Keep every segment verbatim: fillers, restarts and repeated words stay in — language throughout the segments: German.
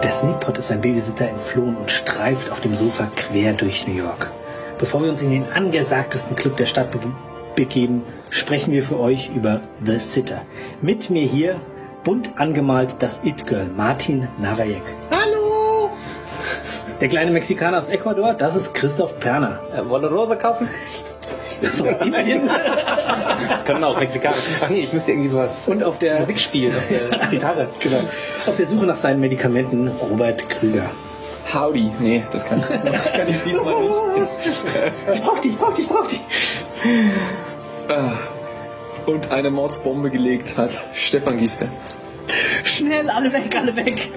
Der Sneakpot ist ein Babysitter entflohen und streift auf dem Sofa quer durch New York. Bevor wir uns in den angesagtesten Club der Stadt be- begeben, sprechen wir für euch über The Sitter. Mit mir hier, bunt angemalt, das It-Girl, Martin Narayek. Hallo! Der kleine Mexikaner aus Ecuador, das ist Christoph Perner. Äh, wollen eine Rose kaufen? Das ist aus Indien. Das können auch Mexikaner. Ach nee, ich müsste irgendwie sowas Und auf der Musik spielen, auf der Gitarre. Genau. Auf der Suche nach seinen Medikamenten, Robert Krüger. Howdy. Nee, das kann, das kann ich diesmal nicht. Ich brauch dich, ich brauch dich, ich brauch dich. Und eine Mordsbombe gelegt hat Stefan Giesbert. Schnell, alle weg, alle weg.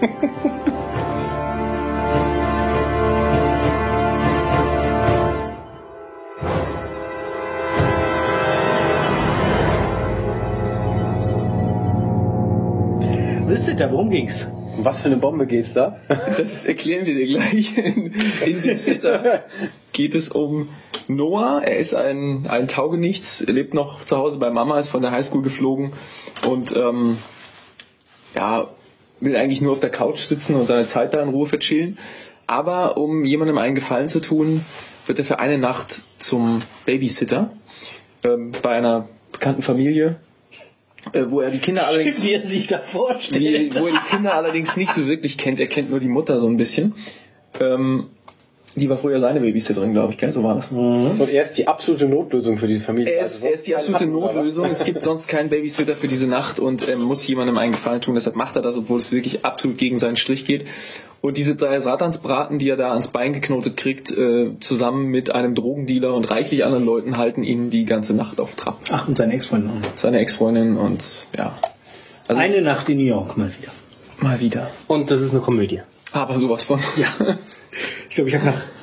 The Sitter, worum ging's? Um was für eine Bombe geht's da? Das erklären wir dir gleich. In, in The Sitter geht es um Noah. Er ist ein, ein Taugenichts, er lebt noch zu Hause bei Mama, ist von der Highschool geflogen und ähm, ja, will eigentlich nur auf der Couch sitzen und seine Zeit da in Ruhe verchillen. Aber um jemandem einen Gefallen zu tun, wird er für eine Nacht zum Babysitter ähm, bei einer bekannten Familie, äh, wo er die Kinder allerdings Wie er sich da vorstellt. wie, wo er die Kinder allerdings nicht so wirklich kennt. Er kennt nur die Mutter so ein bisschen. Ähm, die war früher seine Babysitterin, glaube ich, gell? So war das. Und er ist die absolute Notlösung für diese Familie. Er ist, er ist die absolute Notlösung. Es gibt sonst keinen Babysitter für diese Nacht und er muss jemandem einen Gefallen tun. Deshalb macht er das, obwohl es wirklich absolut gegen seinen Strich geht. Und diese drei Satansbraten, die er da ans Bein geknotet kriegt, äh, zusammen mit einem Drogendealer und reichlich anderen Leuten, halten ihn die ganze Nacht auf Trab. Ach, und seine Ex-Freundin. Seine Ex-Freundin und ja. Also Eine es- Nacht in New York, mal wieder. Mal wieder. Und das ist eine Komödie. Aber sowas von. Ja. Ich glaube, ich habe nach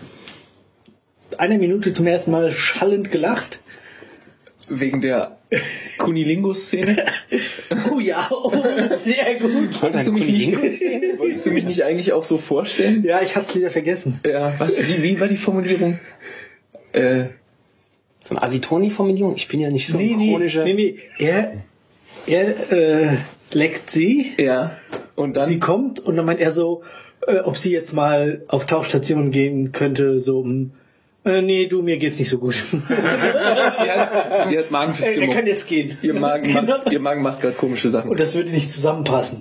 einer Minute zum ersten Mal schallend gelacht. Wegen der Kunilingus-Szene. Oh ja, oh, sehr gut. Wolltest du, mich nicht, wolltest du mich nicht eigentlich auch so vorstellen? Ja, ich hatte es wieder vergessen. Ja, was, wie, wie war die Formulierung? Äh, So eine Asitoni-Formulierung? Ich bin ja nicht so Nee, ein nee, chronischer... nee, nee. Er, er äh, leckt sie, ja. Und dann, sie kommt und dann meint er so, äh, ob sie jetzt mal auf Tauchstation gehen könnte, so um, äh, nee, du, mir geht's nicht so gut. sie hat, sie hat er, Magenverstimmung. er kann jetzt gehen. Ihr Magen Genau. macht, ihr Magen macht gerade komische Sachen. Und das würde nicht zusammenpassen.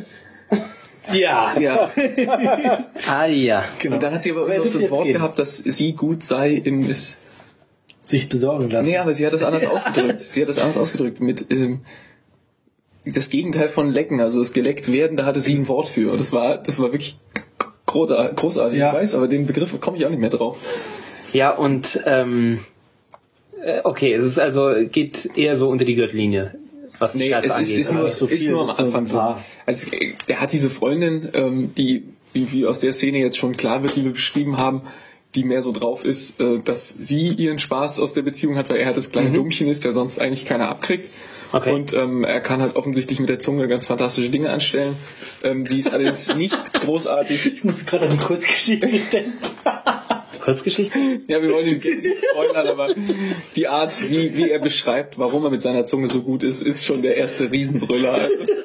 Ja. Ja. Ah ja. Genau. Und dann hat sie aber Wer noch so dürfte ein jetzt Wort gehen? gehabt, dass sie gut sei in ist. Sich besorgen lassen. Nee, aber sie hat das anders ausgedrückt. Sie hat das anders ausgedrückt mit ähm, das Gegenteil von lecken, also das geleckt werden, da hatte sie ein Wort für. Und das war, das war wirklich großartig, großartig, Ja. ich weiß, aber den Begriff komme ich auch nicht mehr drauf. Ja, und ähm, äh, okay, es ist also geht eher so unter die Gürtellinie, was die Nee, Scherze es ist, angeht. ist, nur, nicht so ist viel, nur am das ist nur Anfang ein so. paar. Also, äh, der hat diese Freundin, ähm, die, wie, wie aus der Szene jetzt schon klar wird, die wir beschrieben haben, die mehr so drauf ist, äh, dass sie ihren Spaß aus der Beziehung hat, weil er halt das kleine Mhm. Dummchen ist, der sonst eigentlich keiner abkriegt. Okay. Und ähm, er kann halt offensichtlich mit der Zunge ganz fantastische Dinge anstellen. Ähm, sie ist allerdings nicht großartig. Ich musste gerade an die Kurzgeschichte denken. Kurzgeschichte? Ja, wir wollen ihn nicht spoilern, aber die Art, wie, wie er beschreibt, warum er mit seiner Zunge so gut ist, ist schon der erste Riesenbrüller.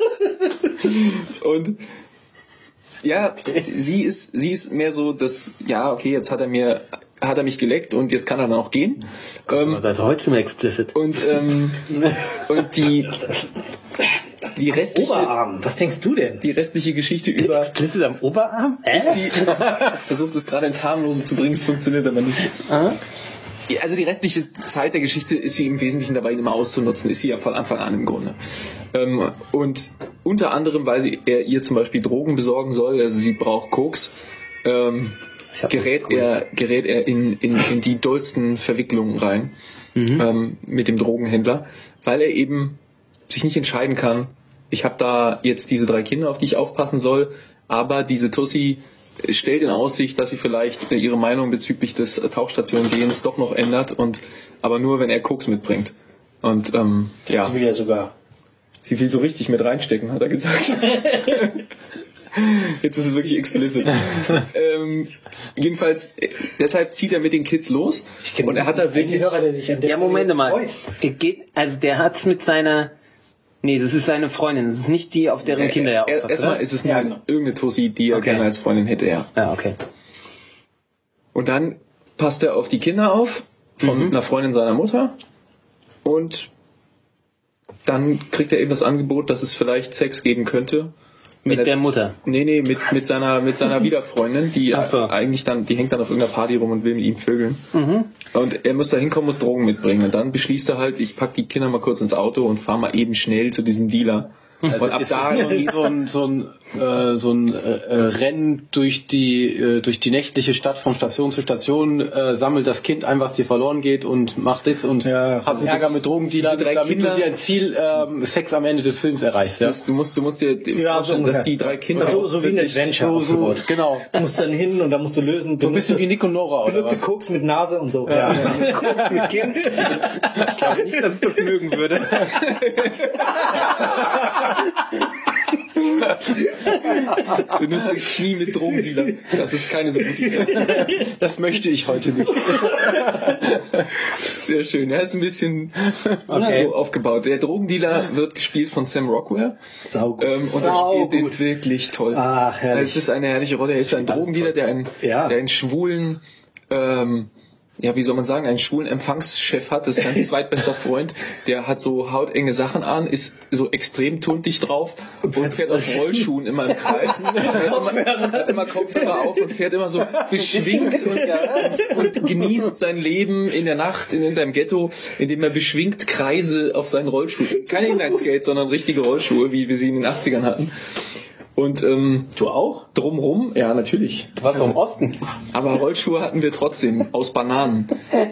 Und ja, sie ist, sie ist mehr so, dass, ja, okay, jetzt hat er mir, hat er mich geleckt und jetzt kann er dann auch gehen. Ähm, Das ist heute ziemlich explicit. und, ähm, und die, die restliche, Oberarm. Was denkst du denn? die restliche Geschichte über, Explicit am Oberarm? Äh? sie versucht es gerade ins Harmlose zu bringen, es funktioniert aber nicht. Also die restliche Zeit der Geschichte ist sie im Wesentlichen dabei, ihn immer auszunutzen, ist sie ja von Anfang an im Grunde. Ähm, und unter anderem, weil sie er ihr zum Beispiel Drogen besorgen soll, also sie braucht Koks, ähm, Ich hab gerät nichts er, gerät er in, in, in die dollsten Verwicklungen rein ähm, mit dem Drogenhändler, weil er eben sich nicht entscheiden kann, ich habe da jetzt diese drei Kinder, auf die ich aufpassen soll, aber diese Tussi stellt in Aussicht, dass sie vielleicht ihre Meinung bezüglich des Tauchstation-Gehens doch noch ändert, und aber nur, wenn er Koks mitbringt. Und ähm, ja, Sie will ja sogar. sie will so richtig mit reinstecken, hat er gesagt. Jetzt ist es wirklich explicit. ähm, jedenfalls, äh, deshalb zieht er mit den Kids los. Ich kenne und er hat da einen wirklich... Hörer, der sich an der Ja, Moment Stelle mal. freut. Er geht, also der hat's mit seiner, Nee, das ist seine Freundin. Das ist nicht die, auf deren Kinder er aufpasst. Erstmal ist es nur Ja, genau. irgendeine Tussi, die er Okay. gerne als Freundin hätte, ja. Ja, okay. Und dann passt er auf die Kinder auf, von Mhm. einer Freundin seiner Mutter. Und dann kriegt er eben das Angebot, dass es vielleicht Sex geben könnte. Wenn Mit er, der Mutter. Nee, nee, mit, mit seiner, mit seiner Wiederfreundin, die Ach so. eigentlich dann, die hängt dann auf irgendeiner Party rum und will mit ihm vögeln. Mhm. Und er muss da hinkommen, muss Drogen mitbringen. Und dann beschließt er halt, ich pack die Kinder mal kurz ins Auto und fahr mal eben schnell zu diesem Dealer. Und ab Ist da das so ein, so ein, so ein, äh, so ein äh, äh, Rennen durch die äh, durch die nächtliche Stadt von Station zu Station, äh, sammelt das Kind ein, was dir verloren geht und macht das und Ja, hat also Ärger das- mit Drogendealern, diese drei damit Kinder- du dir ein Ziel ähm, Sex am Ende des Films erreichst. Ja? das, du musst, du musst dir Ja, vorstellen, so dass ungefähr. die drei Kinder So, auch so wie ein wirklich- Adventure so, so, aufgebaut. genau. Du musst dann hin und dann musst du lösen. So ein bisschen wie Nick und Nora, oder Benutze was? Koks mit Nase und so. Ja. Koks mit Kind. Ich glaube nicht, dass ich das mögen würde. benutze Knie mit Drogendealer. Das ist keine so gute Idee. Das möchte ich heute nicht. Sehr schön. Er ist ein bisschen so aufgebaut. Der Drogendealer wird gespielt von Sam Rockwell. Saugut. Ähm, und er Sau spielt den gut. wirklich toll. Ah, herrlich. Es ist eine herrliche Rolle. Er ist ein Drogendealer, der einen, Ja. der einen schwulen, ähm, ja, wie soll man sagen, einen schwulen Empfangschef hat. Das ist sein zweitbester Freund. Der hat so hautenge Sachen an, ist so extrem tuntig drauf und fährt auf Rollschuhen immer im Kreis. hat, immer, hat immer Kopfhörer auf und fährt immer so beschwingt und, und genießt sein Leben in der Nacht in irgendeinem Ghetto, indem er beschwingt Kreise auf seinen Rollschuhen. Keine Inline-Skate, sondern richtige Rollschuhe, wie wir sie in den achtzigern hatten. Und ähm, Du auch? drumrum, ja, natürlich. Du warst doch im Osten. Aber Rollschuhe hatten wir trotzdem aus Bananen.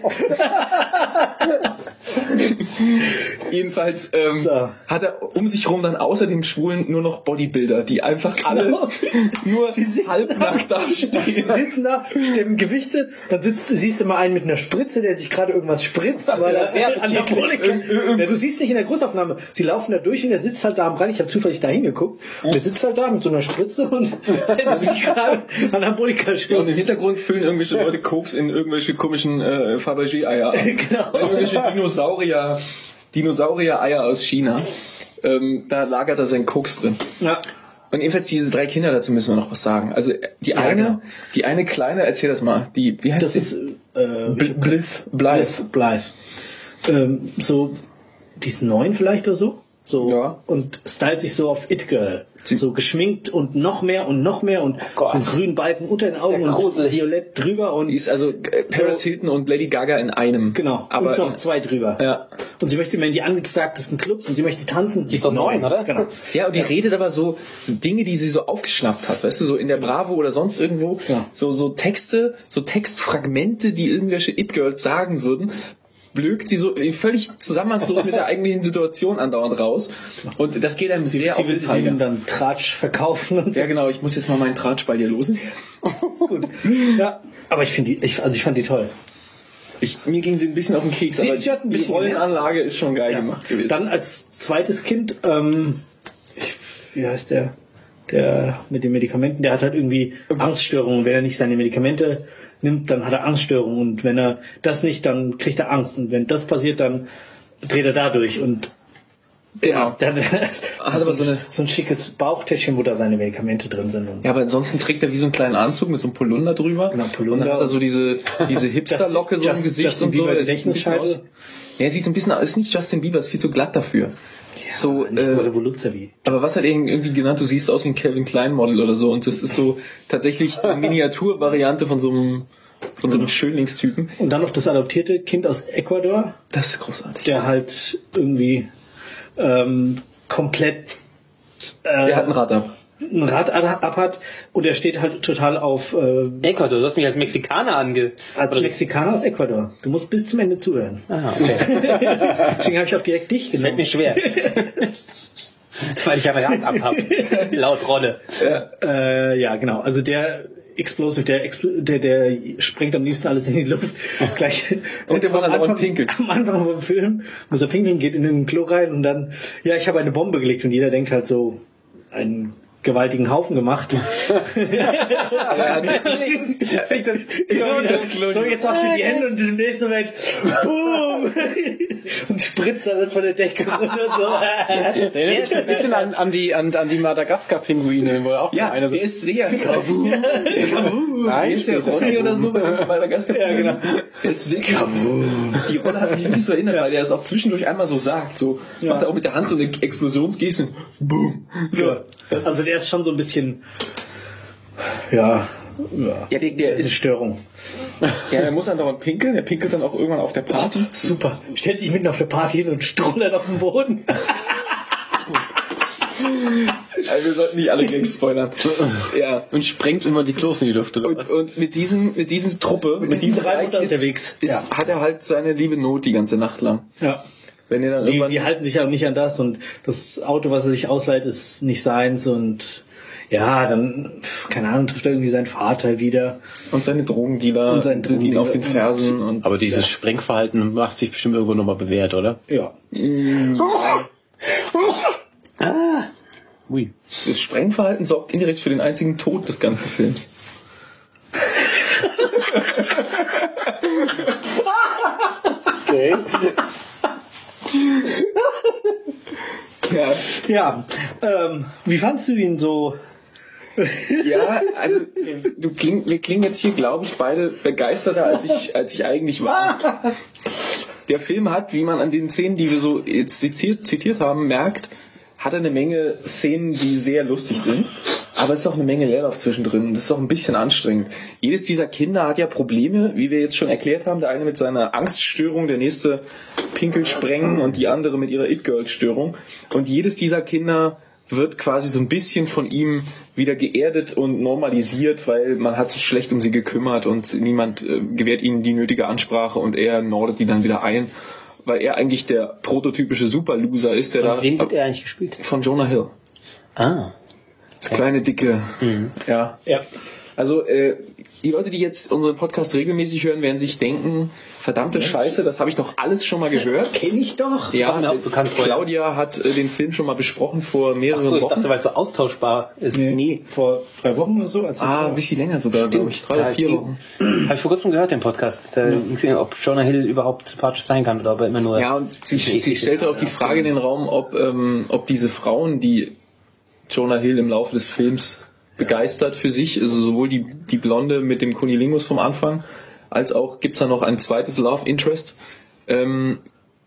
Jedenfalls ähm, So. hat er um sich rum dann außer dem Schwulen nur noch Bodybuilder, die einfach alle Genau. nur halbnackt dastehen. Die sitzen da, stemmen Gewichte, dann sitzt, siehst du mal einen mit einer Spritze, der sich gerade irgendwas spritzt, weil er sehr Anabolika. Ja, du siehst nicht in der Großaufnahme, sie laufen da durch und der sitzt halt da am Rand, ich habe zufällig da hingeguckt, und der sitzt halt da mit so einer Spritze und setzt sich gerade Anabolika Und im spritzt. Hintergrund füllen irgendwelche Leute Koks in irgendwelche komischen äh, Fabergé-Eier ab. Genau. Irgendwelche Dinosaurier, Dinosaurier-Eier aus China. Ähm, da lagert er seinen Koks drin. Ja. Und jedenfalls diese drei Kinder, dazu müssen wir noch was sagen. Also die eine, genau. die eine kleine, erzähl das mal, die, wie heißt Das die? ist äh, Blith, Blythe. Blythe. Ähm, so, die ist neun vielleicht oder so. So, Ja. und stylt sich so auf It Girl. Sie- So geschminkt und noch mehr und noch mehr und Gott. so einen grünen Balken unter den Augen und gruselig. violett drüber und Die ist also äh, Paris So. Hilton und Lady Gaga in einem. genau, Aber und noch zwei drüber. Ja. Und sie möchte immer in die angesagtesten Clubs und sie möchte tanzen. Die ist doch neun, oder? Genau. Ja, und die redet aber so Dinge, die sie so aufgeschnappt hat, weißt du, so in der Bravo oder sonst irgendwo, Ja. so so Texte, so Textfragmente, die irgendwelche It-Girls sagen würden, blökt sie so völlig zusammenhangslos mit der eigentlichen Situation andauernd raus. Und das geht einem sehr Sie auf will den sie Zeiger. ihm dann Tratsch verkaufen und so. Ja, genau, ich muss jetzt mal meinen Tratsch bei dir losen. Gut. Ja, aber ich finde die, ich, also ich fand die toll. Ich, mir ging sie ein bisschen auf den Keks, Sie- aber sie hat ein die bisschen Rollenanlage ist schon geil Ja. gemacht gewesen. Dann als zweites Kind, ähm, ich, wie heißt der? Der mit den Medikamenten, der hat halt irgendwie Angststörungen. Wenn er nicht seine Medikamente nimmt, dann hat er Angststörungen. Und wenn er das nicht, dann kriegt er Angst. Und wenn das passiert, dann dreht er dadurch. Und Genau. der hat, Hat aber so eine- so ein schickes Bauchtäschchen, wo da seine Medikamente drin sind. Und Ja, aber ansonsten trägt er wie so einen kleinen Anzug mit so einem Polunder drüber. Genau, Polunder. Und dann hat er so diese, diese Hipster-Locke so im Just- Gesicht Justin und so. Bieber Er sieht ein bisschen aus. Gedächtnisscheitel. Ja, er sieht so ein bisschen aus, ist nicht Justin Bieber, ist viel zu glatt dafür. so, nicht so äh, Revoluzer wie. aber was hat er irgendwie genannt? Du siehst aus wie ein Calvin Klein Model oder so. Und das ist so tatsächlich die Miniaturvariante von so einem, von so einem Schönlingstypen. Und dann noch das adoptierte Kind aus Ecuador, Das ist großartig. der halt irgendwie ähm, komplett äh, Der hat ein Rad ab. ein Rad ab hat und er steht halt total auf äh, Ecuador, du hast mich als Mexikaner ange... als oder- Mexikaner aus Ecuador. Du musst bis zum Ende zuhören. Ah, okay. Deswegen habe ich auch direkt dich Das fällt genommen. mir schwer. Weil ich ein Rad abhab. Laut Rolle. Äh, ja, genau. Also der Explosive, der, Expl- der, der sprengt am liebsten alles in die Luft. Gleich. Und der muss am halt dauernd Anfang- pinkeln. Am Anfang vom Film muss er pinkeln, geht in irgendein Klo rein und dann, ja, ich habe eine Bombe gelegt und jeder denkt halt so, ein gewaltigen Haufen gemacht. Er hat wirklich, so, jetzt hast du die Hände und im nächsten Moment boom und spritzt dann von der Decke runter. So. Erinnert mich ein bisschen an, an die, an, an die Madagaskar-Pinguine, wo auch ja, eine so der ist sehr Kavu. Nein, ist der Ronny oder so bei Madagaskar? Ja, genau. Der ist wirklich, die Rolle hat mich wirklich so erinnert, weil der es auch zwischendurch einmal so sagt, so, Ja. macht er auch mit der Hand so eine Explosionsgeste, boom. So. So. Also der ist schon so ein bisschen, ja, ja, Ja, der, der eine ist, Störung. ja, der muss dann dauernd pinkeln, der pinkelt dann auch irgendwann auf der Party. Super. Stellt sich mitten auf der Party hin und strullert auf den Boden. Also wir sollten nicht alle Gags spoilern. Ja. und sprengt immer die Klos in die Lüfte. Und, und mit diesem, mit diesem Truppe, mit, diesen diesem drei muss er Kids unterwegs. ist, Ja. hat er halt seine liebe Not die ganze Nacht lang. Ja. Wenn er dann Die, irgendwann, die halten sich ja auch nicht an das und das Auto, was er sich ausleiht, ist nicht seins und ja, dann, keine Ahnung, trifft er irgendwie seinen Vater wieder. und seine Drogendealer Und seine sind ihm auf den Drogendealer. Fersen und Aber dieses Sprengverhalten macht sich bestimmt irgendwo nochmal bewährt, oder? Ja. Ui. das Sprengverhalten sorgt indirekt für den einzigen Tod des ganzen Films. Okay. Ja, Ja, ähm, wie fandst du ihn so? ja, also du kling, wir klingen jetzt hier, glaube ich, beide begeisterter, als ich, als ich eigentlich war. Der Film hat, wie man an den Szenen, die wir so jetzt zitiert, zitiert haben, merkt, hat er eine Menge Szenen, die sehr lustig sind. Aber es ist auch eine Menge Leerlauf zwischendrin. Das ist auch ein bisschen anstrengend. Jedes dieser Kinder hat ja Probleme, wie wir jetzt schon erklärt haben. Der eine mit seiner Angststörung, der nächste Pinkelsprengen und die andere mit ihrer It-Girl-Störung. Und jedes dieser Kinder wird quasi so ein bisschen von ihm wieder geerdet und normalisiert, weil man hat sich schlecht um sie gekümmert und niemand äh, gewährt ihnen die nötige Ansprache und er nordet die dann wieder ein, weil er eigentlich der prototypische Superloser ist, der Von da wem wird er eigentlich gespielt? von Jonah Hill. Ah. Das kleine, dicke, ja. Ja. Also äh, die Leute, die jetzt unseren Podcast regelmäßig hören, werden sich denken, verdammte Scheiße, das habe ich doch alles schon mal gehört. Kenn ich doch. Ja, Kommt mir auch bekannt vor, ja. Claudia hat äh, den Film schon mal besprochen vor mehreren Achso, ich Wochen. dachte, weil es so austauschbar ist. Nee, vor drei Wochen oder so. Als Ah, ein bisschen länger sogar, glaube ich. Drei oder vier Wochen. Habe ich vor kurzem gehört, den Podcast. Da ging es ja, ob Jonah Hill überhaupt sympathisch sein kann oder ob er immer nur... Ja, und sie, sie stellte auch die Frage in den Raum, ob, ähm, ob diese Frauen, die Jonah Hill im Laufe des Films begeistert für sich, also sowohl die, die Blonde mit dem Kunilingus vom Anfang, als auch gibt's da noch ein zweites Love Interest. Ähm,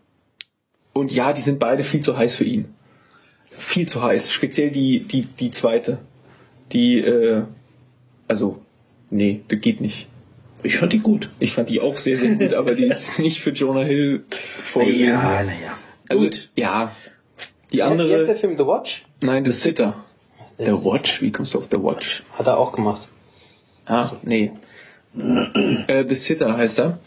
und ja, die sind beide viel zu heiß für ihn. Viel zu heiß. Speziell die, die, die zweite. Die, äh, also, nee, das geht nicht. Ich fand die gut. Ich fand die auch sehr, sehr gut, aber die ist nicht für Jonah Hill vorgesehen. naja. Also, Gut. ja. Die Wie heißt der andere, Film The Watch? nein, The Sitter. The Das Watch, wie kommst du auf The Watch? hat er auch gemacht. Ah, nee. äh, The Sitter heißt er.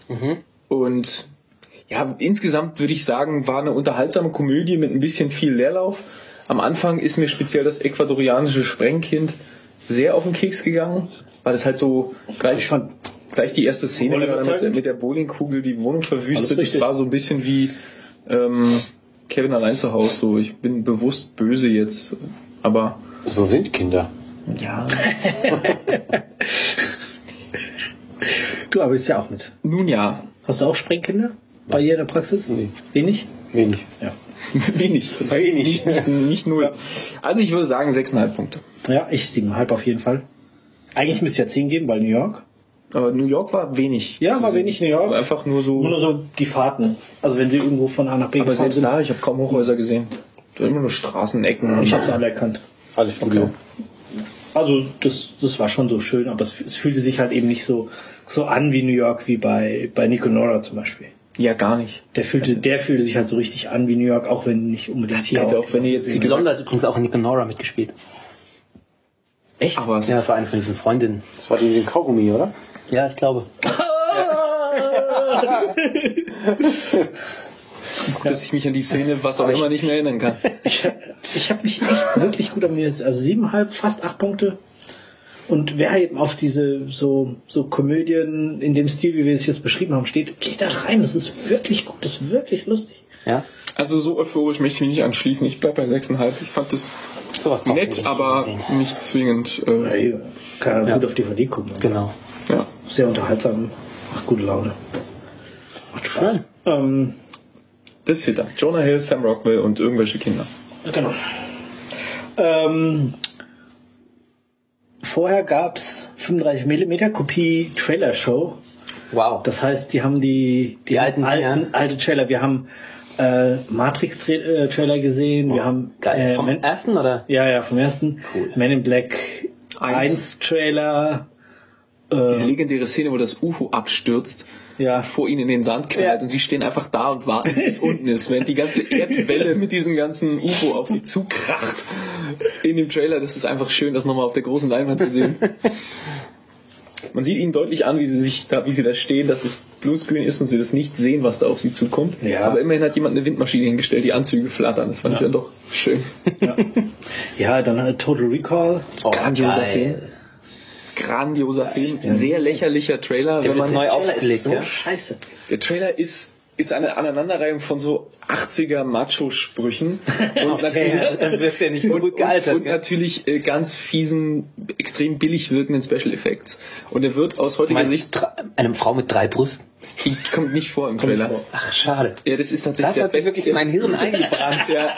Und ja, insgesamt würde ich sagen, war eine unterhaltsame Komödie mit ein bisschen viel Leerlauf. Am Anfang ist mir speziell das ecuadorianische Sprengkind sehr auf den Keks gegangen, weil das halt so gleich, Ich fand- gleich die erste Szene Wohl mit, überzeugend. mit der Bowlingkugel die Wohnung Alles verwüstet. Das richtig. war so ein bisschen wie ähm, Kevin allein zu Hause. So, ich bin bewusst böse jetzt, aber So sind Kinder. ja. Du arbeitest ja auch mit. Nun ja, Hast du auch Sprengkinder bei dir in der Praxis? Nee. Wenig? Wenig. Ja. wenig. Das heißt nicht, nicht, nicht null. Also ich würde sagen sechseinhalb Punkte. Ja, ich siebeneinhalb auf jeden Fall. Eigentlich müsste ja zehn geben, weil New York. Aber New York war wenig. Ja, war wenig New York. Einfach nur so. Nur so die Fahrten. Also wenn sie irgendwo von A nach B aber gefahren selbst sind. da, ich habe kaum Hochhäuser gesehen. Da immer nur Straßenecken. Ich habe es alle erkannt. Alles Studio. Also das, das war schon so schön, aber es, es fühlte sich halt eben nicht so, so an wie New York, wie bei, bei Nico Nora zum Beispiel. Ja, gar nicht. Der fühlte, der fühlte sich halt so richtig an wie New York, auch wenn nicht unbedingt Das hätte auch, wenn ihr jetzt Die die Blonde hat übrigens auch in Nick and Nora mitgespielt. Echt? Aber Ja, das war eine von diesen Freundinnen. Das war die mit dem Kaugummi, oder? Ja, ich glaube. gut, dass ich mich an die Szene, was auch immer, nicht mehr erinnern kann. Ich, ich habe mich echt wirklich gut amüsiert. Also siebeneinhalb, fast acht Punkte. Und wer eben auf diese so, so Komödien in dem Stil, wie wir es jetzt beschrieben haben, steht, geht da rein. Das ist wirklich gut, das ist wirklich lustig. Ja. Also so euphorisch möchte ich mich nicht anschließen. Ich bleib bei sechseinhalb. Ich fand das Sowas braucht nett, man aber sehen. nicht zwingend. Äh, Hey, kann man Ja. gut auf D V D gucken. Genau. ja. Sehr unterhaltsam, macht gute Laune. Macht Spaß. Ähm, Das ist da. Jonah Hill, Sam Rockwell und irgendwelche Kinder. genau. Ähm, vorher gab's fünfunddreißig Millimeter Kopie Trailer Show. Wow. Das heißt, die haben die, die, Die alten alten Dinger. alte Trailer. Wir haben äh, Matrix-Trailer gesehen. Wir haben Geil. äh, Vom Man- ersten oder? ja, ja, vom ersten. Cool. Man in Black Eins. eins Trailer. Diese legendäre Szene, wo das U F O abstürzt, Ja. vor ihnen in den Sand knallt Ja. und sie stehen einfach da und warten, bis es unten ist, während die ganze Erdwelle mit diesem ganzen U F O auf sie zukracht in dem Trailer. Das ist einfach schön, das nochmal auf der großen Leinwand zu sehen. Man sieht ihnen deutlich an, wie sie sich da, wie sie da stehen, dass es Bluescreen ist und sie das nicht sehen, was da auf sie zukommt. Ja. Aber immerhin hat jemand eine Windmaschine hingestellt, die Anzüge flattern. Das fand ich dann doch schön. Ja, ja dann äh, Total Recall. Oh, Grandioser geil. Film. Grandioser Film. Sehr lächerlicher Trailer. Der wenn man wird neu Der Trailer aufgelegt, ist so ja? scheiße. Der Trailer ist, ist eine Aneinanderreihung von so achtziger Macho-Sprüchen. Und Okay, ja, dann wird der nicht so gut gealtert. Und, und natürlich äh, ganz fiesen, extrem billig wirkenden Special Effects. Und er wird aus Du heutiger meinst Sicht, dr- eine Frau mit drei Brüsten? die kommt nicht vor im Trailer. Ach, schade. Ja, das ist tatsächlich Das der hat sich beste- wirklich in mein Hirn eingebrannt. Ja.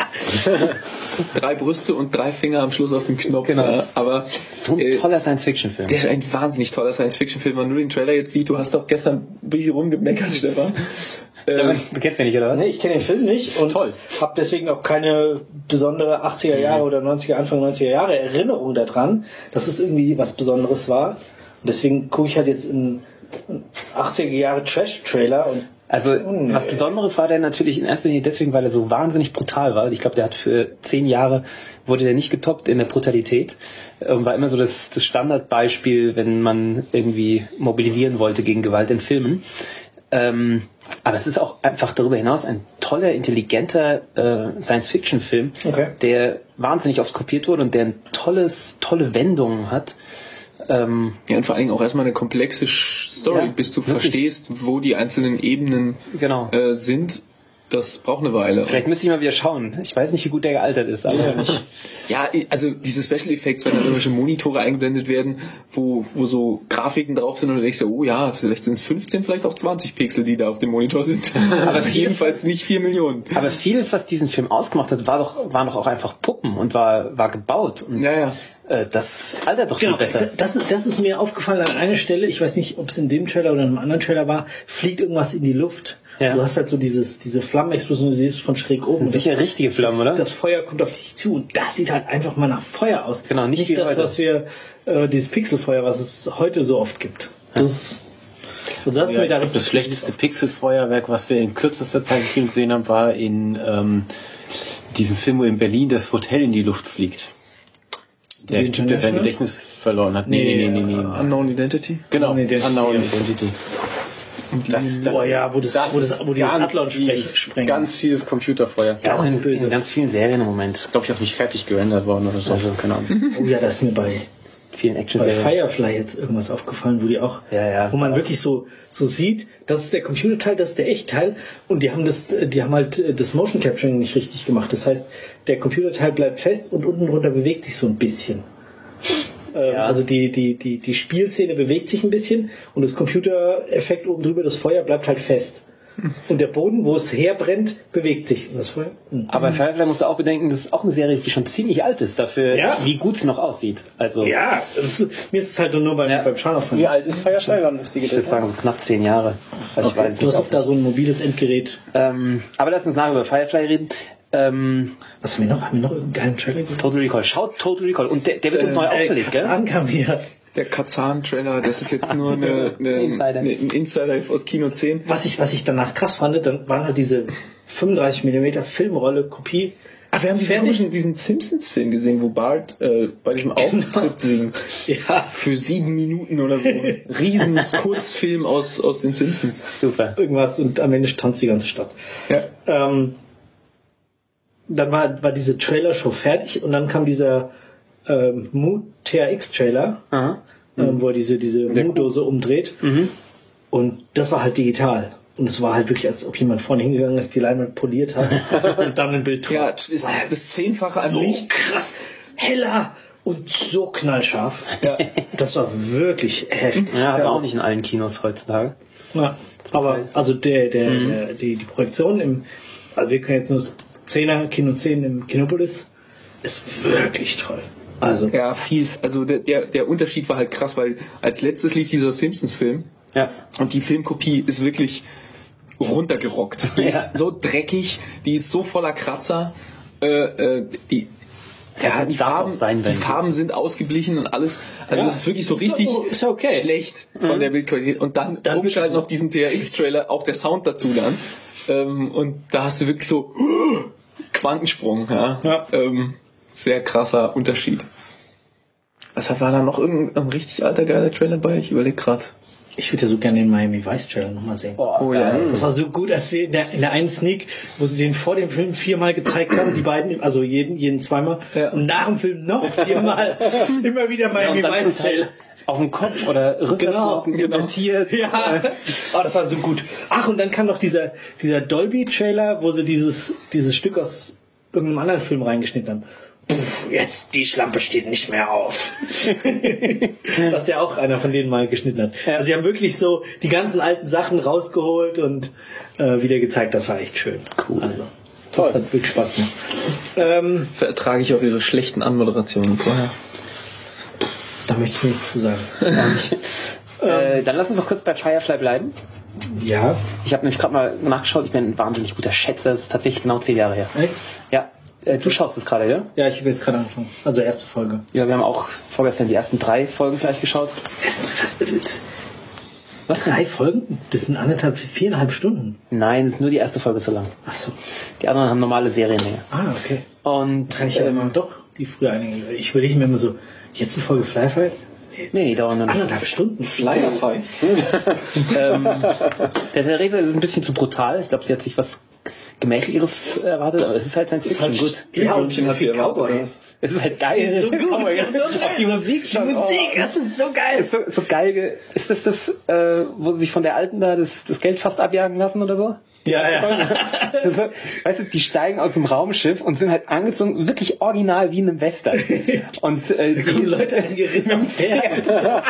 Drei Brüste und drei Finger am Schluss auf dem Knopf. Genau. Ja. Aber So ein äh, toller Science-Fiction-Film. der ist ein wahnsinnig toller Science-Fiction-Film. Wenn man nur den Trailer jetzt sieht, du hast doch gestern ein bisschen rumgemeckert, Stefan. Ähm, Du kennst den nicht, oder was? Nee, ich kenne den Film nicht und toll. habe deswegen auch keine besondere achtziger Jahre oder neunziger, Anfang neunziger Jahre Erinnerung daran, dass es irgendwie was Besonderes war. Und deswegen gucke ich halt jetzt in achtziger Jahre Trash-Trailer und Also nee. was Besonderes war der natürlich in erster Linie deswegen, weil er so wahnsinnig brutal war. Ich glaube, der hat für zehn Jahre, wurde der nicht getoppt in der Brutalität. Ähm, war immer so das, das Standardbeispiel, wenn man irgendwie mobilisieren wollte gegen Gewalt in Filmen. Ähm, aber es ist auch einfach darüber hinaus ein toller, intelligenter äh, Science-Fiction-Film, Okay. der wahnsinnig oft kopiert wurde und der ein tolles, tolle Wendungen hat. Ähm, Ja, und vor allen Dingen auch erstmal eine komplexe Sch- Story, Ja, bis du wirklich. verstehst, wo die einzelnen Ebenen Genau. äh, sind. Das braucht eine Weile. Vielleicht müsste ich mal wieder schauen. Ich weiß nicht, wie gut der gealtert ist, aber nicht. Ja, also diese Special Effects, wenn da irgendwelche Monitore eingeblendet werden, wo, wo so Grafiken drauf sind und du denkst ja, oh ja, vielleicht sind es fünfzehn, vielleicht auch zwanzig Pixel, die da auf dem Monitor sind. Aber jedenfalls nicht vier Millionen. Aber vieles, was diesen Film ausgemacht hat, war doch, waren doch auch einfach Puppen und war, war gebaut. Und Ja, ja. äh, das altert doch viel genau, besser. das, ist- das ist mir aufgefallen an einer Stelle, ich weiß nicht, ob es in dem Trailer oder in einem anderen Trailer war, fliegt irgendwas in die Luft. Ja. Du hast halt so dieses, diese Flammenexplosion, du siehst von schräg oben. sind sicher richtige Flammen, das, oder? Das Feuer kommt auf dich zu und das sieht halt einfach mal nach Feuer aus. Genau, nicht wie das, heute. was wir, äh, dieses Pixelfeuer, was es heute so oft gibt. Das, und das ist Ja, mir ich da glaub, richtig das schlechteste Pixelfeuerwerk, was wir in kürzester Zeit im Kino gesehen haben, war in ähm, diesem Film, wo in Berlin das Hotel in die Luft fliegt. Der Die Typ, der sein International? Gedächtnis verloren hat. Nee, nee, nee, nee. nee. Unknown Identity. Genau, Unknown Identity. Unknown Identity. Das, das, Oh ja, wo das, wo das, wo dieses ganz Athlon fieses, sprengt. ganz fieses Computerfeuer. Ja, auch ganz in, böse. in ganz vielen Serien im Moment. Glaube ich auch nicht fertig gerendert worden oder so. Also, keine Ahnung. Oh ja, das ist mir bei, Vielen bei Action-Serien. Firefly jetzt irgendwas aufgefallen, wo die auch, Ja, ja. wo man wirklich so, so sieht, das ist der Computerteil, das ist der Echtteil und die haben das, die haben halt das Motion Capturing nicht richtig gemacht. Das heißt, der Computerteil bleibt fest und unten drunter bewegt sich so ein bisschen. Ähm, Ja. Also die, die, die, die Spielszene bewegt sich ein bisschen und das Computereffekt oben drüber, das Feuer bleibt halt fest. Und der Boden, wo es herbrennt, bewegt sich. Und das Feuer, hm. Aber Firefly musst du auch bedenken, das ist auch eine Serie, die schon ziemlich alt ist, dafür, Ja. wie gut es noch aussieht. Also, Ja, das ist, mir ist es halt nur beim, Ja. beim Schauen aufgefallen. Wie alt ist Firefly? Wann ist die ich würde sagen, so knapp zehn Jahre. Also ich weiß es Du nicht. hast auch da so ein mobiles Endgerät. Ähm, aber lass uns nachher über Firefly reden. Ähm, Was haben wir noch? Haben wir noch irgendeinen geilen Trailer gesehen? Total Recall. Schaut Total Recall. Und der, der wird jetzt neu aufgelegt, gell? Kazan kam hier. Der Kazan-Trailer, das ist jetzt nur eine, eine, Insider. eine, ein Insider aus Kino zehn. Was ich, was ich danach krass fand, dann waren halt diese fünfunddreißig Millimeter Filmrolle Kopie. Ach, wir haben diesen, komischen- diesen Simpsons-Film gesehen, wo Bart äh, bei diesem Auftritt singt. Ja, Für sieben Minuten oder so. Ein riesen Kurzfilm aus, aus den Simpsons. Super. irgendwas und am Ende tanzt die ganze Stadt. Ja. Ähm, dann war, war diese Trailer-Show fertig und dann kam dieser ähm, Mu T R X-Trailer, Aha. ähm, wo er diese, diese Mu-Dose umdreht. Und das war halt digital. Und es war halt wirklich, als ob jemand vorne hingegangen ist, die Leinwand poliert hat und dann ein Bild drauf. Ja, das ist das Zehnfache an so Licht. krass. heller und so knallscharf. Ja. Das war wirklich heftig. Ja, aber auch nicht in allen Kinos heutzutage. Ja, aber also der, der, mhm. der, die, die Projektion im, also wir können jetzt nur das Zehner, Kino zehn im Kinopolis, ist wirklich toll. Also. Ja, viel, also der, der, der Unterschied war halt krass, weil als letztes lief dieser Simpsons-Film. Ja. Und die Filmkopie ist wirklich runtergerockt. Die Ja. ist so dreckig, die ist so voller Kratzer, äh, äh, die, ja, die darf auch Farben, sein, wenn die es Farben sind ausgeglichen und alles. Also Ja. es ist wirklich so richtig Ist okay. schlecht von Mhm. der Bildqualität. Und dann, Dann umschalten wirklich auf diesen T R X-Trailer, auch der Sound dazu dann. Ähm, und da hast du wirklich so Quantensprung. Ja. Ja. Ähm, sehr krasser Unterschied. Was war da noch irgendein richtig alter geiler Trailer bei? Ich überlege gerade. Ich würde ja so gerne den Miami Vice Trailer nochmal sehen. Oh ja. Das war so gut, als wir in der, in der einen Sneak, wo sie den vor dem Film viermal gezeigt haben, die beiden, also jeden, jeden zweimal, Ja. und nach dem Film noch viermal, immer wieder Miami Ja, und dann Vice zum Teil Trailer. auf dem Kopf oder rückwärts Genau, laufen, genau. invertiert. Ja, oh, das war so gut. Ach, und dann kam noch dieser, dieser Dolby-Trailer, wo sie dieses, dieses Stück aus irgendeinem anderen Film reingeschnitten haben. Puff, jetzt, die Schlampe steht nicht mehr auf. Was ja auch einer von denen mal geschnitten hat. Ja. Also sie haben wirklich so die ganzen alten Sachen rausgeholt und äh, wieder gezeigt. Das war echt schön. Cool. Also, das Toll. hat wirklich Spaß gemacht. Ähm, Vertrage ich auch ihre schlechten Anmoderationen vorher. da möchte ich nichts zu sagen. Äh, dann lass uns doch kurz bei Firefly bleiben. Ja, Ich habe nämlich gerade mal nachgeschaut, ich bin ein wahnsinnig guter Schätzer, das ist tatsächlich genau zehn Jahre her. echt? Ja, äh, du schaust es gerade, ja? Ja, ich habe jetzt gerade angefangen. Also erste Folge. Ja, wir haben auch vorgestern die ersten drei Folgen vielleicht geschaut. Was, was, Was denn? drei Folgen? Das sind anderthalb, viereinhalb Stunden. Nein, es ist nur die erste Folge so lang. Ach so. Die anderen haben normale Serienlänge. Ah, okay. Und Kann ich ja ähm, immer doch die früher einige. Ich überlege mir immer so, jetzt eine Folge Flyfy? nee, die dauern noch nicht. Anderthalb Stunden. Flyerfy. ähm, der Theresa ist ein bisschen zu brutal. Ich glaube, sie hat sich was Gemächlicheres erwartet, aber es ist halt Science Das ist Fiction. halt, Gut. ja, und Glöckchen hat sie viel erwartet, Cowboy. oder was? Es ist halt geil. So gut. Oh mein Gott. Das ist so Auch die Musik schon. Die Musik, Oh. das ist so geil. Ist so, so geil. ge- Ist das das, äh, wo sie sich von der Alten da das, das Geld fast abjagen lassen oder so? Ja, ja. Das ist, weißt du, die steigen aus dem Raumschiff und sind halt angezogen, wirklich original wie in einem Western. Und äh, Da kommen Leute angeritten am Pferd.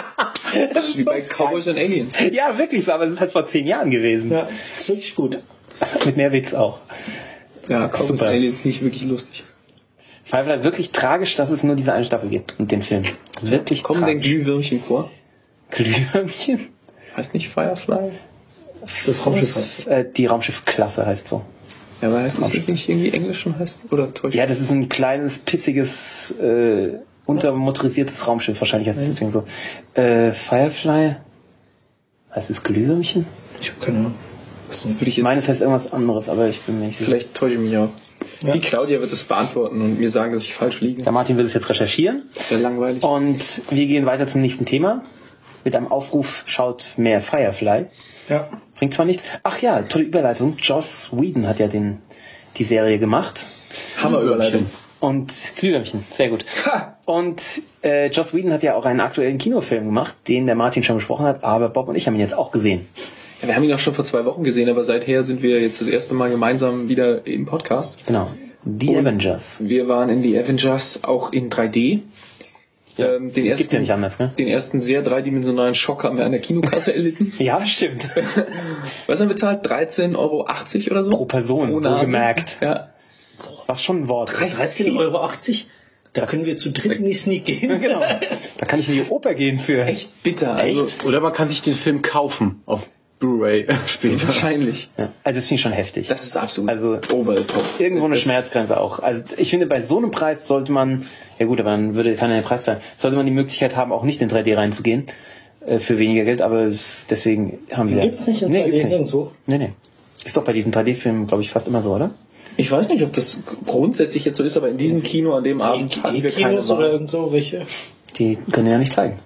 das ist Wie so bei Cowboys and Aliens. ja, wirklich so, aber es ist halt vor zehn Jahren gewesen. Ja, ist wirklich gut. Mit mehr Witz auch. Ja, Cowboys Super. and Aliens nicht wirklich lustig. Firefly, wirklich tragisch, dass es nur diese eine Staffel gibt und den Film. Wirklich Kommen denn tragisch. Glühwürmchen vor? Glühwürmchen? Heißt nicht Firefly? Das Raumschiff heißt. Äh, die Raumschiffklasse heißt so. Ja, aber heißt das nicht irgendwie Englisch schon heißt? Oder täuscht? Ja, das ist ein kleines, pissiges, äh, untermotorisiertes Raumschiff. Wahrscheinlich heißt es deswegen so. Äh, Firefly? Heißt es Glühwürmchen? Ich habe keine Ahnung. Das würde ich Ich jetzt, meine, es heißt irgendwas anderes, aber ich bin mir nicht sicher. vielleicht täusche ich mich auch. Ja. Die Claudia wird es beantworten und mir sagen, dass ich falsch liege. Der Martin will es jetzt recherchieren. Das ist ja langweilig. Und wir gehen weiter zum nächsten Thema. Mit einem Aufruf, schaut mehr Firefly. Ja. Bringt zwar nichts. Ach ja, tolle Überleitung. Joss Whedon hat ja den, die Serie gemacht. Hammerüberleitung. Und Glühwürmchen, sehr gut. Ha! Und äh, Joss Whedon hat ja auch einen aktuellen Kinofilm gemacht, den der Martin schon besprochen hat, aber Bob und ich haben ihn jetzt auch gesehen. Ja, wir haben ihn auch schon vor zwei Wochen gesehen, aber seither sind wir jetzt das erste Mal gemeinsam wieder im Podcast. Genau. The Und Avengers. Wir waren in die Avengers auch in drei D. Ja, ähm, den, gibt's ersten, ja nicht anders, ne? den ersten sehr dreidimensionalen Schock haben wir an der Kinokasse erlitten. Ja, stimmt. Was haben wir bezahlt? dreizehn Euro achtzig oder so? Pro Person, Pro Nase. wohlgemerkt. Ja. Was schon ein Wort. dreizehn Euro achtzig? Da können wir zu dritt in die Sneak gehen. Genau. Da kann ich in die Oper gehen für. Echt bitter. Also, Oder man kann sich den Film kaufen auf Blu-ray später. wahrscheinlich. Ja. Also das finde ich schon heftig. Das ist absolut Also, over the top. Irgendwo eine Das- Schmerzgrenze auch. Also ich finde, bei so einem Preis sollte man, ja gut, aber dann würde keiner der Preis sein, sollte man die Möglichkeit haben, auch nicht in drei D reinzugehen, äh, für weniger Geld, aber es, deswegen haben sie Gibt's nicht in nee, drei D gibt's nicht. nirgendwo? Nee, nee. Ist doch bei diesen drei D-Filmen, glaube ich, fast immer so, oder? Ich weiß nicht, ob das grundsätzlich jetzt so ist, aber in diesem Kino an dem Abend hatten wir keine E-Kinos oder Wahl. irgend so welche? Die können ja nicht zeigen.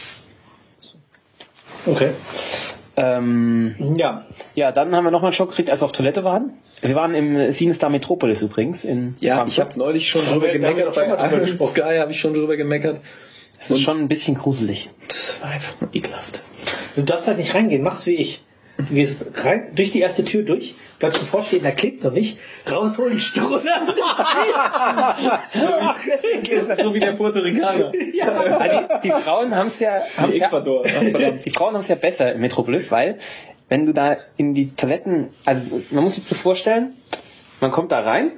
Okay. Ähm, Ja. ja, dann haben wir nochmal einen Schock gekriegt, als wir auf Toilette waren. Wir waren im Cinestar Metropolis übrigens in Ja, Frankfurt. ich habe neulich schon drüber wir- da haben wir gemeckert. doch schon mal Bei drüber Iron gesprochen. Sky habe ich schon drüber gemeckert. Es ist schon ein bisschen gruselig. Das war einfach nur ekelhaft. Du darfst halt nicht reingehen, mach's wie ich. Du gehst rein, durch die erste Tür durch, bleibst sofort stehen, da klebt so nicht, rausholen, Strohler. So wie der Puerto Ricaner. Also die, die Frauen haben es ja, haben's ja Ecuador. die Frauen haben es ja besser in Metropolis, weil wenn du da in die Toiletten, also man muss sich so vorstellen, man kommt da rein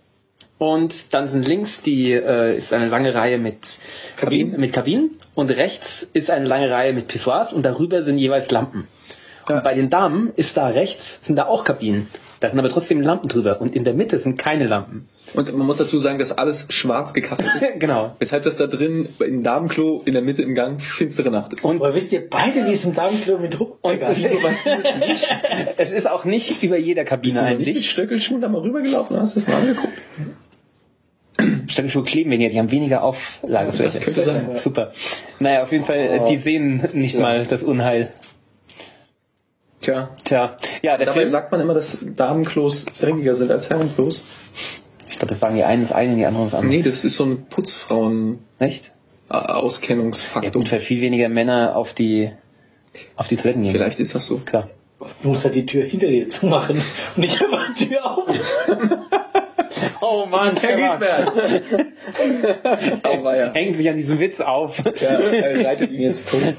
und dann sind links die äh, ist eine lange Reihe mit Kabinen, mit Kabinen und rechts ist eine lange Reihe mit Pissoirs und darüber sind jeweils Lampen. Ja. Und bei den Damen ist da rechts sind da auch Kabinen. Da sind aber trotzdem Lampen drüber und in der Mitte sind keine Lampen. Und man muss dazu sagen, dass alles schwarz gekappelt ist. Genau. Weshalb das da drin im Damenklo in der Mitte im Gang finstere Nacht ist. Und Aber wisst ihr beide, wie es im Damenklo mit rum... Und es ist, Wieso weißt du das nicht? es ist auch nicht über jeder Kabine Bist du noch ein nicht mit Licht. Stöckelschuhen da mal rübergelaufen? Hast du das mal angeguckt? Stöckelschuhe kleben weniger, die haben weniger Auflagefläche. Das könnte sein. Super. Naja, auf jeden Fall, die sehen nicht Ja. mal das Unheil. Tja. Tja, ja, der Dabei Film, sagt man immer, dass Damenklos dreckiger sind als Herrenklos. ich glaube, das sagen die einen das eine, die anderen das andere. Nee, das ist so ein Putzfrauen-Auskennungsfaktor. Echt? Ja gut, weil viel weniger Männer auf die auf die Toiletten gehen. Vielleicht ist das so. Klar. Du musst halt die Tür hinter dir zumachen und nicht einfach die Tür auf. Oh Mann, Herr Giesbert! Oh, weia. hängt sich an diesem Witz auf. Ja, er reitet ihn jetzt tot.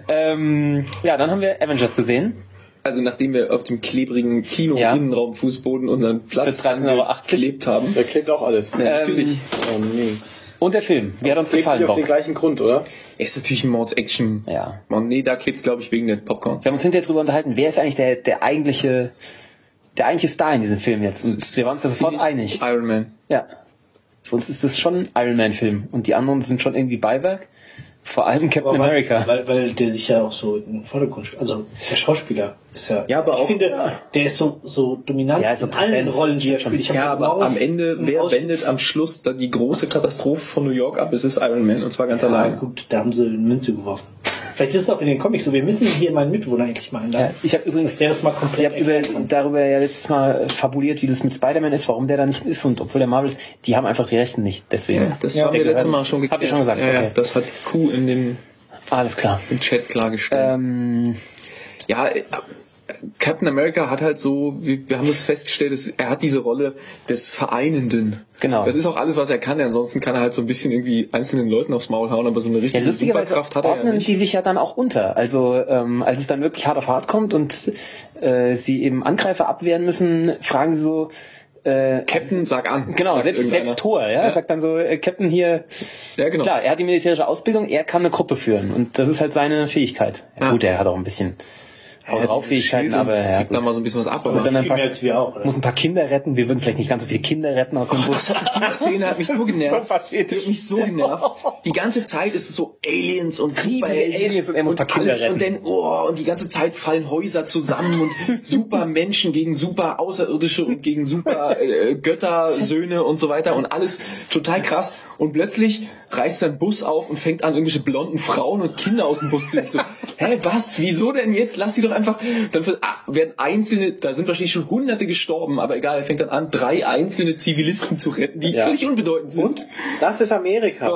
ähm, ja, dann haben wir Avengers gesehen. Also nachdem wir auf dem klebrigen Ja. Kino-Innenraum-Fußboden unseren Platz Für dreizehn Euro achtzig geklebt haben. Da klebt auch alles. Ja, natürlich. Ähm, Oh nee. Und der Film. Wie hat uns Klebt gefallen, nicht auf Bob? den gleichen Grund, oder? Er ist natürlich ein Mords-Action. Ja. Mann, nee, da klebt's, glaube ich, wegen der Popcorn. Wir haben uns hinterher drüber unterhalten, wer ist eigentlich der, der eigentliche der eigentliche Star in diesem Film jetzt. Und wir waren uns da sofort einig. Iron Man. Ja. Für uns ist das schon ein Iron Man-Film. Und die anderen sind schon irgendwie Beiwerk. Vor allem Captain Aber weil, America. weil, weil der sich ja auch so in den Vordergrund spielt. Also der Schauspieler ist ja... Ja, aber ich auch- finde, der ist so, so dominant Ja, so in allen präsent. Rollen, die er spielt. Ich hab Ja, heute aber Morgen am Ende, einen wer Aus- wendet am Schluss da die große Katastrophe von New York ab? Es ist Iron Man, und zwar ganz Ja, allein. gut, da haben sie eine Münze geworfen. Vielleicht ist es auch in den Comics so. Wir müssen hier meinen Mitbewohner eigentlich mal einladen. Ja, ich habe übrigens dass der das mal Ihr komplett habt über, erklären kann. darüber ja letztes Mal fabuliert, wie das mit Spider-Man ist, warum der da nicht ist und obwohl der Marvel ist, die haben einfach die Rechten nicht. Deswegen. Ja, das Ja, haben wir der letztes gehört- Mal schon geklärt. Habt ihr schon gesagt, Ja, ja, okay. das hat Q in den, Alles klar. im Chat klargestellt. Ähm, Ja, äh, Captain America hat halt so, wir, wir haben es festgestellt, dass er hat diese Rolle des Vereinenden. Genau. Das ist auch alles, was er kann. Ansonsten kann er halt so ein bisschen irgendwie einzelnen Leuten aufs Maul hauen, aber so eine ja, richtige lustigerweise Superkraft hat er ja ordnen nicht. die sich ja dann auch unter. Also ähm, als es dann wirklich hart auf hart kommt und äh, sie eben Angreifer abwehren müssen, fragen sie so, äh, Captain, sag an. genau, sagt selbst, irgendeiner. selbst Thor, ja, Ja. sagt dann so, äh, Captain hier, Ja, genau. klar, er hat die militärische Ausbildung, er kann eine Gruppe führen und das ist halt seine Fähigkeit. Ja, Ja. Gut, er hat auch ein bisschen Haut drauf Fähigkeiten, aber ja, kriegt da gut. mal so ein bisschen was ab. Muss Aber dann ein Viel paar, mehr als wir auch, oder? muss ein paar Kinder retten. Wir würden vielleicht nicht ganz so viele Kinder retten aus dem Bus. die Szene hat mich so genervt. so pathetisch. Die hat mich so genervt. Die ganze Zeit ist es so Aliens und Superhelden Aliens und er muss ein paar Kinder alles retten. und dann oh, und die ganze Zeit fallen Häuser zusammen und super Menschen gegen super Außerirdische und gegen super äh, Göttersöhne und so weiter und alles total krass. Und plötzlich reißt ein Bus auf und fängt an, irgendwelche blonden Frauen und Kinder aus dem Bus zu nehmen. So, hä, was? Wieso denn jetzt? Lass sie doch einfach. Dann ah, werden einzelne, da sind wahrscheinlich schon Hunderte gestorben, aber egal, er fängt dann an, drei einzelne Zivilisten zu retten, die Ja. völlig unbedeutend sind. Und? Das ist Amerika.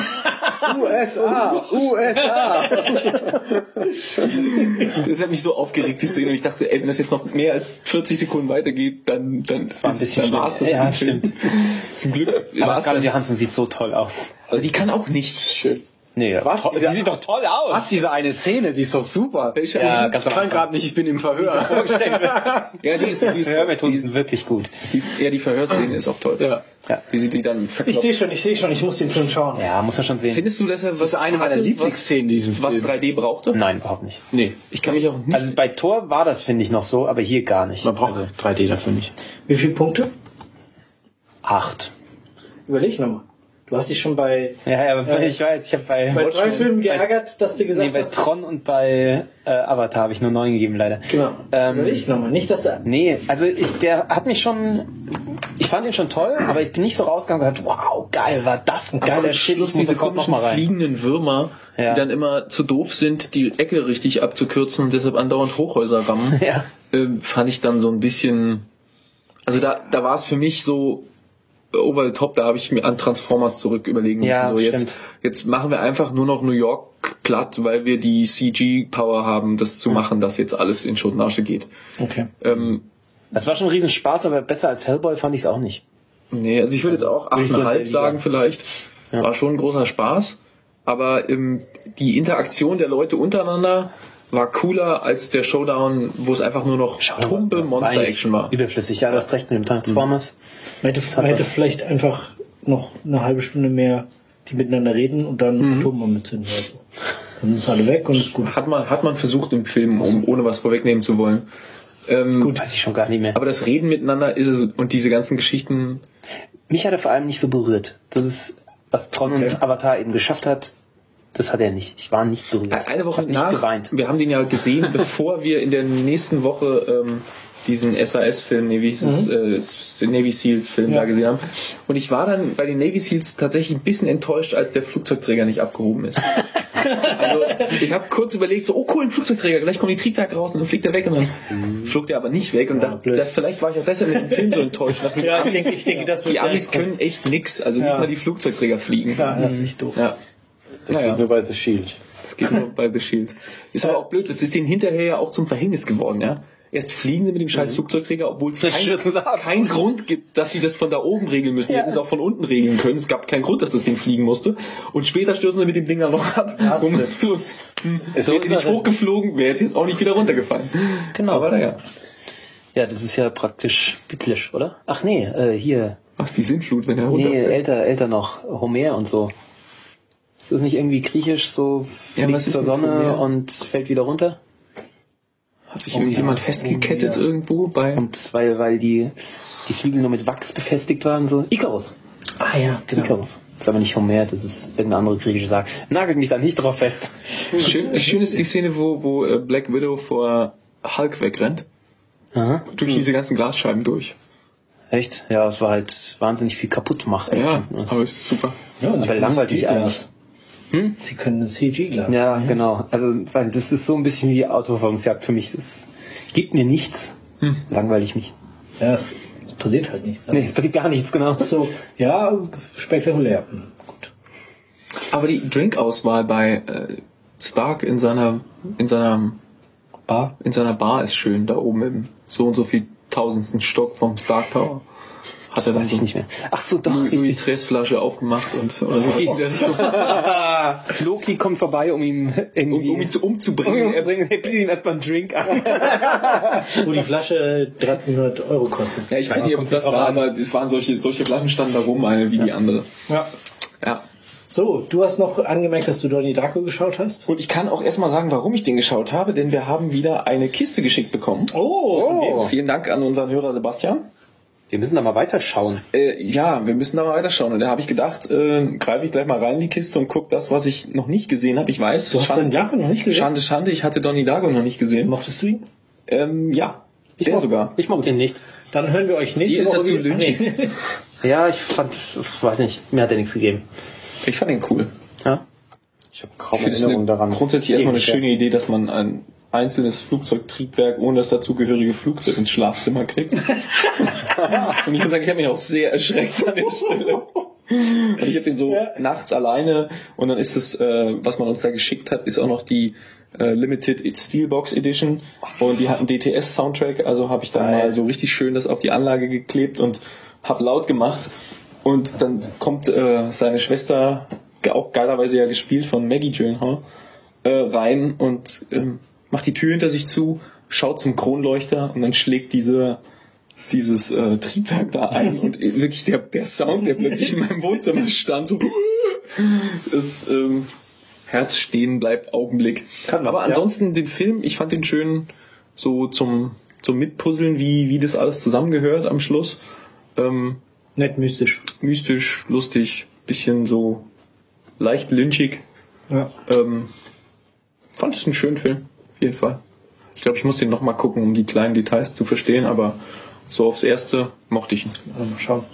U S A, U S A. Das hat mich so aufgeregt, die Szene. Und ich dachte, ey, wenn das jetzt noch mehr als vierzig Sekunden weitergeht, dann, dann war ein ist es- bisschen dann war's schlimm. das Ja, mit dem Film. stimmt. Zum Glück Aber war's Scarlett dann. Johansson sieht so toll aus. Aber die kann auch nichts. Schön. Nee, Was? toll, sie sieht doch toll aus. Was, diese eine Szene, die ist doch super. Welche? Ja, ganz Ich am kann Anfang. gerade nicht, ich bin im Verhör. Ja, die ist, die ist, Hörmethoden die, sind ist wirklich gut. die, ja, die Verhörszene ist auch toll. Ja. Ja. Wie sie die dann Ich verkloppt. sehe schon, ich sehe schon, ich muss den Film schauen. Ja, muss man schon sehen. Findest du, dass er was Das ist eine meiner hatte, Lieblingsszenen in diesem was, was Film. drei D brauchte? Nein, überhaupt nicht. Nee, Ich kann mich auch nicht. Also bei Thor war das, finde ich, noch so, aber hier gar nicht. man braucht Also drei D dafür nicht. Wie viele Punkte? acht. Überleg nochmal. Du hast dich schon bei, Ja, ja, aber ich weiß, ich habe bei, bei drei Filmen geärgert, dass du nee, gesagt bei hast. Tron und bei äh, Avatar habe ich nur neun gegeben, leider. Genau. Ähm, Überleg nochmal. Nicht, dass er. Nee, also ich, der hat mich schon, ich fand ihn schon toll, aber ich bin nicht so rausgegangen und gesagt, wow, geil, war das ein geiler Aber Shit, Schluss ich muss diese sofort noch komischen mal rein. fliegenden Würmer, Ja. die dann immer zu doof sind, die Ecke richtig abzukürzen und deshalb andauernd Hochhäuser rammen, Ja. ähm, fand ich dann so ein bisschen, also da, da war es für mich so, over the top, da habe ich mir an Transformers zurück überlegen müssen. Ja, so, jetzt, jetzt machen wir einfach nur noch New York platt, weil wir die C G-Power haben, das zu machen, dass jetzt alles in Schutt und Asche geht. Okay. Ähm, Das war schon ein Riesenspaß, aber besser als Hellboy fand ich es auch nicht. nee, also ich würde jetzt auch Würde ich so in der acht Komma fünf Liga. sagen vielleicht. Ja. War schon ein großer Spaß. Aber ähm, die Interaktion der Leute untereinander war cooler als der Showdown, wo es einfach nur noch tumpe Monster-Action war. Überflüssig, ja, du hast recht mit dem Transformers. Man hätte, man hätte vielleicht einfach noch eine halbe Stunde mehr die miteinander reden und dann mhm. Atombomben zünden. Also. Dann ist alle weg und ist gut. Hat man, hat man versucht im Film, um, ohne was vorwegnehmen zu wollen. Ähm, Gut, weiß ich schon gar nicht mehr. Aber das Reden miteinander ist es und diese ganzen Geschichten. Mich hat er vor allem nicht so berührt. Das ist, was Tron Okay. und Avatar eben geschafft hat, das hat er nicht. Ich war nicht berührt. Eine Woche ich hab nicht nach, geweint. wir haben den ja gesehen, bevor wir in der nächsten Woche ähm, diesen S A S-Film, nee, wie hieß es, mhm. äh, Navy Seals-Film ja. da gesehen haben. Und ich war dann bei den Navy Seals tatsächlich ein bisschen enttäuscht, als der Flugzeugträger nicht abgehoben ist. Also ich habe kurz überlegt, so, oh cool, ein Flugzeugträger, gleich kommen die Triebwerke raus und dann fliegt er weg und dann mhm. flog der aber nicht weg und ja, dachte, da, vielleicht war ich auch deshalb mit dem Film so enttäuscht. Ja, ich denke, ich denke, das wird die Amis können echt nix, also ja. nicht mal die Flugzeugträger fliegen. Ja, das ist nicht doof. Ja. Das naja. geht nur bei The Shield. Das geht nur bei The Shield. Ist aber auch blöd, es ist denen hinterher ja auch zum Verhängnis geworden, ja. Erst fliegen sie mit dem scheiß Flugzeugträger, obwohl es keinen kein Grund gibt, dass sie das von da oben regeln müssen. Die hätten es auch von unten regeln können. Es gab keinen Grund, dass das Ding fliegen musste. Und später stürzen sie mit dem Ding dann noch ab. Ja, und so, hm, es wäre nicht hochgeflogen, wäre jetzt, jetzt auch nicht wieder runtergefallen. Genau. Aber naja. Ja, das ist ja praktisch biblisch, oder? Ach nee, äh, hier. Was, die Sintflut, wenn er Nee, runterfällt? älter, älter noch. Homer und so. Ist das nicht irgendwie griechisch, so Ja, fliegt was ist zur mit Sonne Homer? und fällt wieder runter? Hat sich irgendjemand ja. festgekettet Oh, ja. irgendwo bei... Und weil, weil die, die Flügel nur mit Wachs befestigt waren, so. Icarus. Ah ja, genau. Icarus. Das ist aber nicht Homer, das ist irgendeine andere griechische Sache. Nagelt mich da nicht drauf fest. Schön, schön ist die Szene, wo, wo äh, Black Widow vor Hulk wegrennt. Aha. Durch diese ganzen Glasscheiben durch. Echt? Ja, es war halt wahnsinnig viel kaputt macht. Ja, aber es ist super. Ja, und sie aber können langweilig C G eigentlich. Glas. Hm? Sie können ein C G-Glas. Ja, genau. Also, weil das ist so ein bisschen wie Autoverfolgungsjagd für mich. Das gibt mir nichts. Hm. Langweilig mich. Ja, es, es passiert halt nichts. Nee, es passiert gar nichts, genau. So, ja, spektakulär. Hm, gut. Aber die Drinkauswahl bei äh, Stark in seiner in seiner Bar. in seiner Bar ist schön, da oben im so und so viel tausendsten Stock vom Stark Tower. Hat er dann Weiß so ich nicht mehr. Ach so, doch. Louis richtig. Tres-Flasche aufgemacht und oder so in der Richtung, Loki kommt vorbei, um ihn irgendwie um, um ihn zu um umzubringen. ihn umzubringen. Er bietet ihm erstmal einen Drink an. Wo die Flasche dreizehnhundert Euro kostet. Ja, ich weiß nicht, ob es das war, aber es waren solche solche Flaschen standen da rum, eine wie die andere. Ja. Ja. So, du hast noch angemerkt, dass du Donnie Darko geschaut hast? Und ich kann auch erstmal sagen, warum ich den geschaut habe, denn wir haben wieder eine Kiste geschickt bekommen. Oh, von wem? Vielen Dank an unseren Hörer Sebastian. Wir müssen da mal weiterschauen. Äh, ja, wir müssen da mal weiterschauen. Und da habe ich gedacht, äh, greife ich gleich mal rein in die Kiste und gucke das, was ich noch nicht gesehen habe. Ich weiß, Du hast Donnie Darko noch nicht gesehen? Schande, Schande, ich hatte Donnie Darko noch nicht gesehen. Mochtest du ihn? Ähm, ja, sehr sogar. Ich mochte ihn nicht. Dann hören wir euch nächste Die ist Woche ja zu wieder- lynchig. Nee. Ja, ich fand, das, ich weiß nicht, mir hat er nichts gegeben. Ich fand den cool. Ja. Ich habe kaum Ich finde es Erinnerung eine, daran. grundsätzlich erstmal eine Ewig, ja. schöne Idee, dass man ein einzelnes Flugzeugtriebwerk ohne das dazugehörige Flugzeug ins Schlafzimmer kriegt. Und ich muss sagen, ich habe mich auch sehr erschreckt an der Stelle. Und ich habe den so Ja. nachts alleine und dann ist es, äh, was man uns da geschickt hat, ist auch noch die äh, Limited Steelbox Edition und die hat einen D T S-Soundtrack, also habe ich dann Geil. mal so richtig schön das auf die Anlage geklebt und habe laut gemacht und dann kommt äh, seine Schwester, auch geilerweise ja gespielt von Maggie Gyllenhaal, äh, rein und ähm, macht die Tür hinter sich zu, schaut zum Kronleuchter und dann schlägt diese dieses äh, Triebwerk da ein und wirklich der, der Sound, der plötzlich in meinem Wohnzimmer stand, so das ähm, Herz stehen bleibt, Augenblick. Kann was, Aber ja. ansonsten den Film, ich fand den schön so zum, zum Mitpuzzeln, wie, wie das alles zusammengehört am Schluss. Ähm, Nett mystisch. mystisch, lustig, bisschen so leicht lynchig. Ja. Ähm, fand es einen schönen Film, auf jeden Fall. Ich glaube, ich muss den nochmal gucken, um die kleinen Details zu verstehen, aber so aufs Erste mochte ich ihn. Also mal schauen.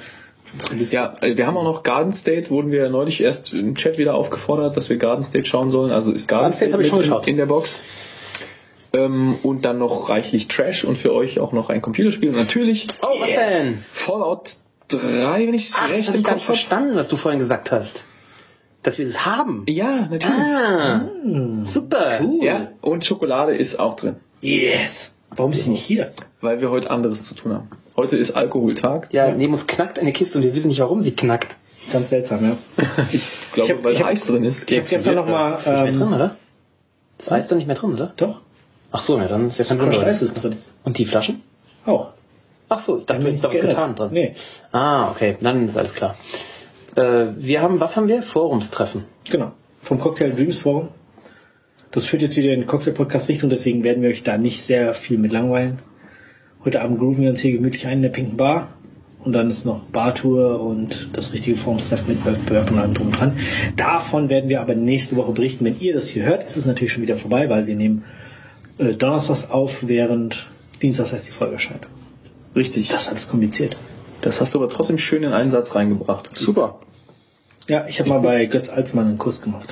Ja, äh, wir haben auch noch Garden State, wurden wir neulich erst im Chat wieder aufgefordert, dass wir Garden State schauen sollen. Also ist Garden, Garden State State habe ich schon mit geschaut. in, in der Box. Ähm, und dann noch reichlich Trash und für euch auch noch ein Computerspiel. Und natürlich Oh, was denn? Fallout drei, wenn ich es Ach, recht das hab im ich gar Kopf nicht habe. verstanden, was du vorhin gesagt hast. Dass wir das haben. Ja, natürlich. Ah, super. Cool. Ja, und Schokolade ist auch drin, Yes. Warum ist sie nicht hier? weil wir heute anderes zu tun haben. Heute ist Alkoholtag. Ja, neben uns knackt eine Kiste und wir wissen nicht, warum sie knackt. Ganz seltsam, ja. Ich glaube, Ich hab- weil ich hab- Eis drin ist. Ich habe gestern nochmal... Ist nicht mehr Ähm, drin, oder? Das Eis ist doch nicht mehr drin, oder? doch, Ach so, ja, dann ist ja kein Crushed Wunder. Eis ist drin. Und die Flaschen? Auch. Ach so, ich dachte, du hättest da was Geändert. getan drin. Nee, Ah, okay, dann ist alles klar. Äh, wir haben, was haben wir? Forumstreffen. genau. Vom Cocktail Dreams Forum. Das führt jetzt wieder in die Cocktail-Podcast-Richtung, deswegen werden wir euch da nicht sehr viel mit langweilen. Heute Abend grooven wir uns hier gemütlich ein in der Pinken Bar. Und dann ist noch Bartour und das richtige Forumstreffen mit Wettbewerb und allem drum und dran. Davon werden wir aber nächste Woche berichten. Wenn ihr das hier hört, ist es natürlich schon wieder vorbei, weil wir nehmen äh, Donnerstags auf, während Dienstags erst die Folge erscheint. Richtig. Das ist alles kompliziert. Das hast du aber trotzdem schön in einen Satz reingebracht. Super. Ja, ich habe mal bei Götz Alsmann einen Kurs gemacht.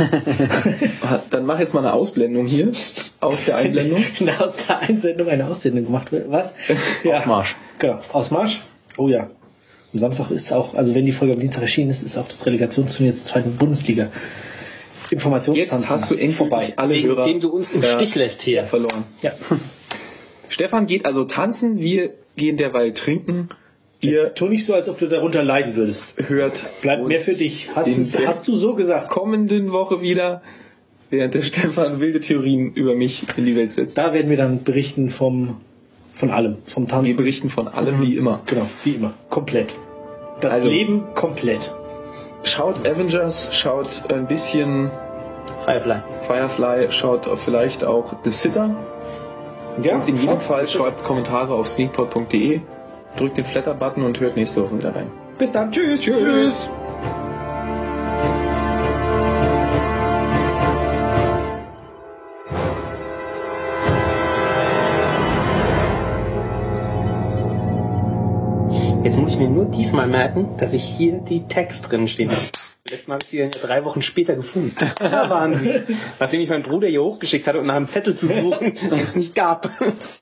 Dann mach jetzt mal eine Ausblendung hier aus der Einblendung. Aus der Einsendung eine Aussendung gemacht. Was? Ausmarsch. Genau, Ausmarsch. Oh ja. Am Samstag ist auch, also wenn die Folge am Dienstag erschienen ist, ist auch das Relegationsturnier zur zweiten Bundesliga. Informationstanzen Jetzt hast du endgültig vorbei. alle Wegen Hörer dem du uns im ja, Stich lässt hier. verloren. Ja. Stefan geht also tanzen, wir gehen derweil trinken. Ihr Jetzt tu nicht so, als ob du darunter leiden würdest. hört Bleibt uns mehr für dich. Hast, in es, der hast du so gesagt? kommenden Woche wieder, während der Stefan wilde Theorien über mich in die Welt setzt. Da werden wir dann berichten vom, von allem. Vom Tanzen. Wir berichten von allem wie immer. Genau, wie immer. Komplett. Das Also- Leben komplett. Schaut Avengers, schaut ein bisschen Firefly. Firefly, schaut vielleicht auch The Sitter. Ja, In jedem schaut. Fall schreibt Kommentare auf sneakpot punkt de, drückt den Flatter-Button und hört nächste Woche wieder rein. Bis dann. Tschüss. Tschüss. Jetzt muss ich mir nur diesmal merken, dass ich hier die Text drin stehen habe. Letztes Mal habe ich die dann ja drei Wochen später gefunden. Ja, Wahnsinn. Nachdem ich meinen Bruder hier hochgeschickt hatte, um nach einem Zettel zu suchen, den es nicht gab.